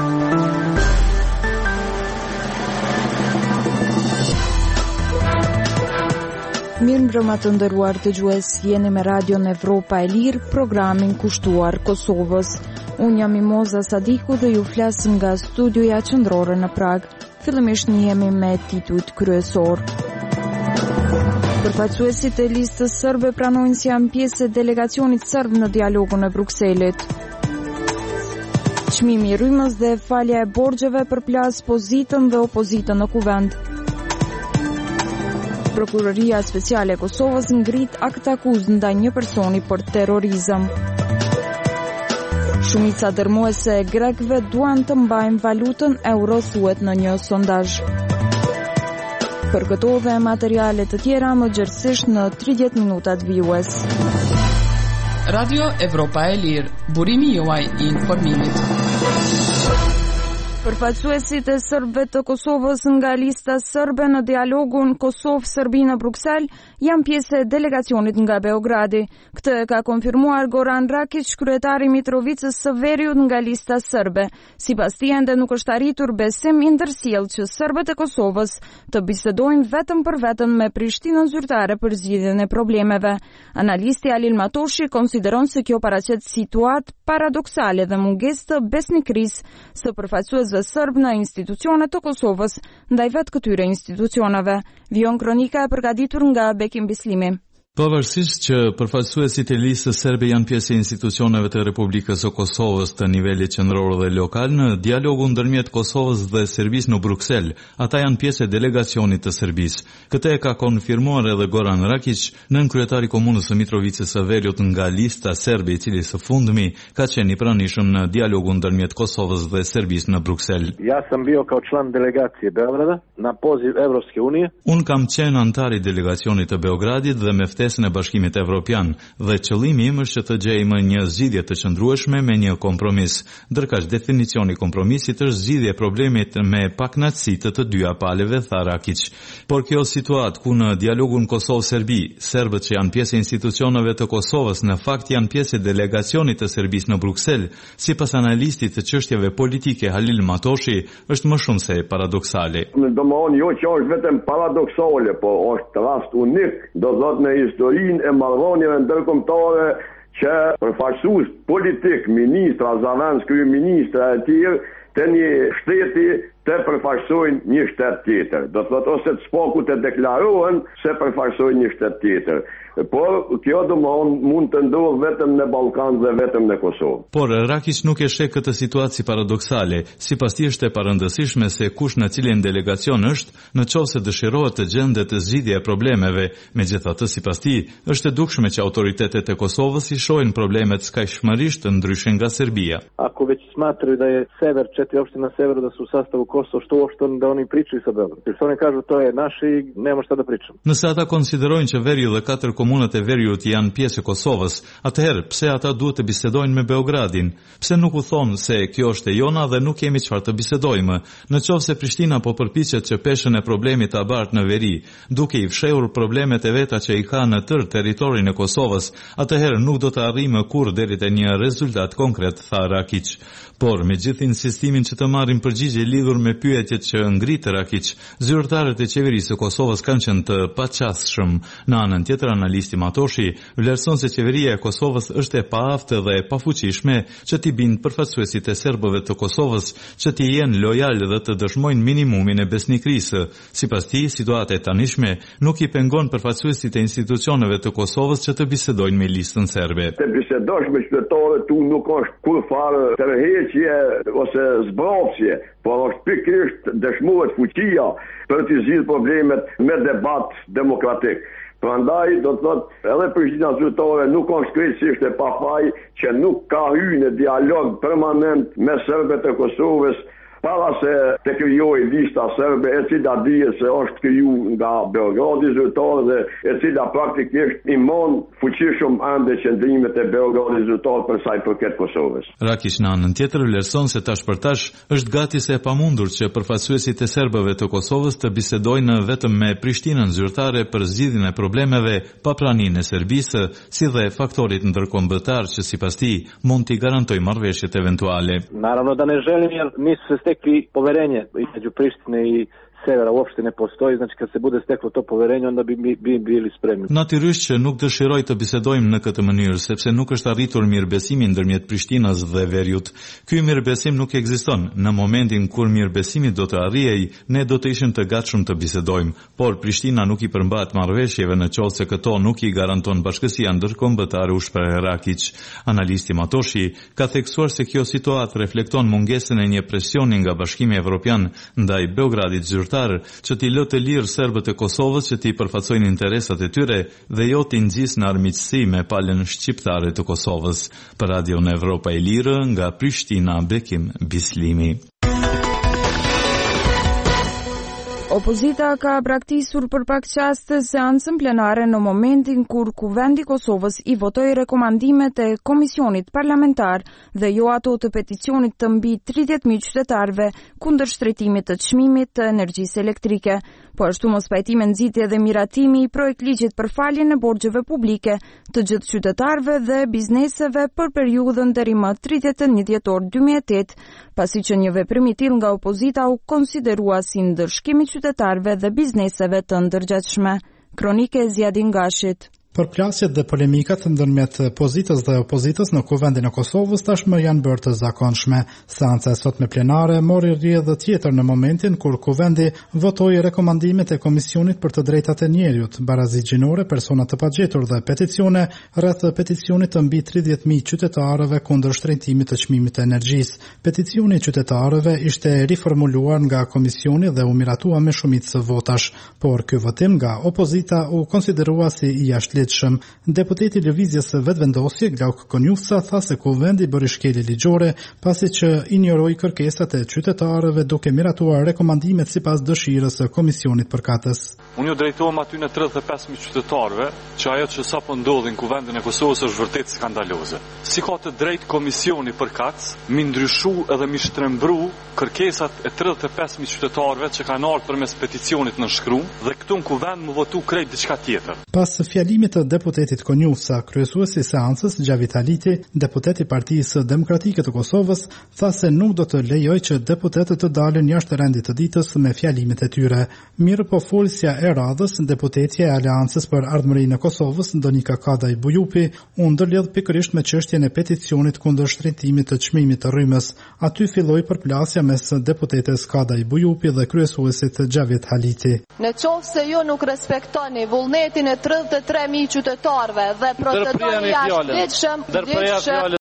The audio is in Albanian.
Mirëmbrëma të nderuar dëgjues, jeni me Radion Evropa e Lirë, programin kushtuar Kosovës. Unë jam Mimoza Sadiku dhe ju flas nga studioja qendrore në Prag. Fillimisht njihemi me titujt kryesor. Përfaqësuesit e listës serbe pranojnë se janë pjesë e delegacionit serb në dialogun e Brukselit. Çmimi i rrymës dhe falja e borxheve përplas pozitën dhe opozitën në kuvend. Prokuroria Speciale e Kosovës ngrit akt akuzë ndaj një personi për terrorizëm. Shumica dërmuese e grekëve duan të mbajnë valutën euro, thuhet në një sondazh. Për këto dhe materiale të tjera më gjithsesi në 30 minutat vijues. Radio Evropa e Lirë, burimi juaj i informimit. Përfaqësuesit e serbëve të Kosovës nga lista serbe në dialogun Kosovë-Serbi në Bruksel janë pjesë e delegacionit nga Beogradi. Këtë ka konfirmuar Goran Rakić, kryetari i Mitrovicës së Veriut nga lista serbe. Sipas tij, ende nuk është arritur besim i ndërsjellë që serbët e Kosovës të bisedojnë vetëm për veten me Prishtinën zyrtare për zgjidhjen e problemeve. Analisti Alil Matoshi konsideron se kjo paraqet situatë paradoksale dhe mungesë të besnikërisë së përfaqësuesve serb në institucionet të Kosovës ndaj vetë këtyre institucioneve. Vion kronika e përgatitur nga Bekim Bislimi. Pavarësisht që përfaqësuesit e listës serbe janë pjesë e institucioneve të Republikës së Kosovës të nivelit qendror dhe lokal, në dialogun ndërmjet Kosovës dhe Serbisë në Bruksel, ata janë pjesë e delegacionit të Serbisë. Këtë e ka konfirmuar edhe Goran Rakić, nënkryetari i komunës së Mitrovicës së Veriut nga lista serbe, i cili së fundmi ka qenë i pranishëm në dialogun ndërmjet Kosovës dhe Serbisë në Bruksel. Ja sam bio kao član delegacije Beograda na poziv Evropske unije. Unë kam qenë antar i delegacionit të Beogradit dhe me e Bashkimit Evropian dhe qëllimi im është që të gjejmë një zgjidhje të qëndrueshme me një kompromis. Ndërkaq definicioni i kompromisit është zgjidhje e problemit me pakënaqësi të dyja palëve, tha Rakić. Por kjo situatë ku në dialogun Kosovë-Serbi, serbët që janë pjesë e institucioneve të Kosovës në fakt janë pjesë e delegacionit të Serbisë në Bruksel, sipas analistit të çështjeve politike Halil Matoshi, është më shumë se paradoksale. Domthoni jo që është vetëm paradoksale, po është rast unik, do thotë në historinë e marrëdhënieve ndërkombëtare që përfaqësues politik, ministra, zavendës, kryeministra e tjerë të një shteti të përfaqësojnë një shtet tjetër. Do thotë ose të spaku të deklarohen se përfaqësojnë një shtet tjetër. Por kjo mund të ndodhë vetëm në Ballkan dhe vetëm në Kosovë. Por Rakić nuk e sheh këtë situatë si paradoksale, sipas tij është e parëndësishme se kush në cilin delegacion është, nëse dëshirohet të gjendet zgjidhje e problemeve. Megjithatë, sipas tij, është e dukshme që autoritetet e Kosovës i shohin problemet skajshmërisht ndryshe nga Serbia. Ako već smatraju da je sever, 4 opštine na severu da su u sastavu Kosova, što uopšte da oni pričaju sa Beogradom. Jer oni kažu to je naše i nema šta da pričamo. Nëse ata konsiderojnë që Veri dhe 4 komunat e Veriut janë pjesë e Kosovës, atëherë pse ata duhet të bisedojnë me Beogradin? Pse nuk u thonë se kjo është e jona dhe nuk kemi çfarë të bisedojmë? Nëse Prishtina po përpiqet që peshën e problemit ta bartë në Veri, duke i fshehur problemet e veta që i ka në tërë territorin e Kosovës, atëherë nuk do të arrijmë kurrë deri te një rezultat konkret, tha Rakić. Por me gjithë insistimin që të marrin përgjigje lidhur me pyetjet që ngritë Rakić, zyrtarët e qeverisë së Kosovës kanë qenë të paqasshëm. Në anën tjetër, analisti Matoshi vlerëson se qeveria e Kosovës është e paaftë dhe e pafuqishme që t'i bindë përfaqësuesit e serbëve të Kosovës që t'i jenë lojalë dhe të dëshmojnë minimumin e besnikërisë. Sipas tij, situata e tanishme nuk i pengon përfaqësuesit e institucioneve të Kosovës që të bisedojnë me listën serbe. Të bisedosh me qytetarët tu nuk është kurrë tërheqje ose zbrapsje, por është pikërisht dëshmohet fuqia për të zgjidhur problemet me debat demokratik. Prandaj do të thotë edhe Prishtina zyrtare nuk është krejtësisht e pafaj që nuk ka hyrë në dialog permanent me serbët e Kosovës para se të krijojë lista serbe e cila dihet se është kriju nga Beogradi zyrtar dhe e cila praktikisht i mon fuqishëm ande qendrimet e Beogradi zyrtar për sa i përket Kosovës. Rakić në anën tjetër vlerëson se tash për tash është gati se e pamundur që përfaqësuesit e serbëve të Kosovës të bisedojnë vetëm me Prishtinën zyrtare për zgjidhjen e problemeve pa praninë e Serbisë, si dhe faktorit ndërkombëtar që sipas tij mund t'i garantojë marrëveshjet eventuale. Naravno da ne želim jer nisu se stekli poverenje između Prištine i severa uopšte ne postoji, znači kad se bude steklo to poverenje onda bi bili spremni. Natyrisht që nuk dëshiroj të bisedojmë në këtë mënyrë sepse nuk është arritur mirëbesimi ndërmjet Prishtinës dhe Veriut. Ky mirëbesim nuk ekziston. Në momentin kur mirëbesimi do të arrijej, ne do të ishim të gatshëm të bisedojmë, por Prishtina nuk i përmbahet marrëveshjeve në qoftë se këto nuk i garanton bashkësia ndërkombëtare, u shpreh Rakić. Analisti Matoshi ka theksuar se kjo situatë reflekton mungesën e një presioni nga Bashkimi Evropian ndaj Beogradit zyrtar që t'i lë të lirë serbët e Kosovës që t'i përfaqësojnë interesat e tyre dhe jo t'i ngjisë në armiqësi me palën shqiptare të Kosovës. Për Radion Evropa e Lirë, nga Prishtina, Bekim Bislimi. Opozita ka braktisur për pak qaste seancën plenare në momentin kur Kuvendi Kosovës i votoi rekomandimet e Komisionit Parlamentar dhe jo ato të peticionit të mbi 30.000 qytetarëve kundër shtretimit të çmimit të energjisë elektrike. Po ashtu mos pajtimi nxitje dhe miratimi i projekt ligjit për faljen e borxheve publike të gjithë qytetarëve dhe bizneseve për periudhën deri më 31 dhjetor 2008, pasi që një veprim i tillë nga opozita u konsiderua si ndërshkim i qytetarëve dhe bizneseve të ndërgjegjshme. Kronike Zjadin Gashit. Përplasjet dhe polemikat ndërmjet pozitës dhe opozitës në Kuvendin e Kosovës tashmë janë bërë të zakonshme. Seanca e sotme plenare mori rrjedhë tjetër në momentin kur Kuvendi votoi rekomandimet e Komisionit për të drejtat e njerëzit, barazi gjinore, persona të pagjetur dhe peticione rreth peticionit të mbi 30.000 qytetarëve kundër shtrejtimit të çmimit të energjisë. Peticioni i qytetarëve ishte riformuluar nga Komisioni dhe u miratua me shumicë votash, por ky votim nga opozita u konsiderua si i jashtëligjshëm. Deputeti Lëvizjes Vetvendosje Glauk Konjufca tha se Kuvendi bëri shkelje ligjore pasi që injoroi kërkesat e qytetarëve duke miratuar rekomandimet sipas dëshirës së Komisionit përkatës. Unë ju drejtohem aty në 35.000 qytetarëve që ajo që sapo ndodhi në Kuvendin e Kosovës është vërtet skandaloze. Si ka të drejtë Komisioni përkatës mi ndryshu edhe mi shtrembru kërkesat e 35.000 qytetarëve që kanë ardhur përmes peticionit në shkrum dhe këtu në Kuvend më votu krejt diçka tjetër. Pas fjalimit të deputetit Konjufca, kryesuesi i seancës Gjavit Haliti, deputeti i Partisë Demokratike të Kosovës, tha se nuk do të lejojë që deputetët të dalin jashtë rendit të ditës me fjalimet e tyre. Mirë po folësja e radhës, deputetja e Aleancës për Ardhmërinë e Kosovës, Donika Kadaj Bujupi, u ndërlidh pikërisht me çështjen e peticionit kundër shtrejtimit të çmimit të rrymës. Aty filloi përplasja mes deputetes Kadaj Bujupi dhe kryesuesit Gjavit Haliti. Në qoftë se ju nuk respektoni vullnetin e 33.000 qytetarëve dhe procedoni jashtëligjshëm,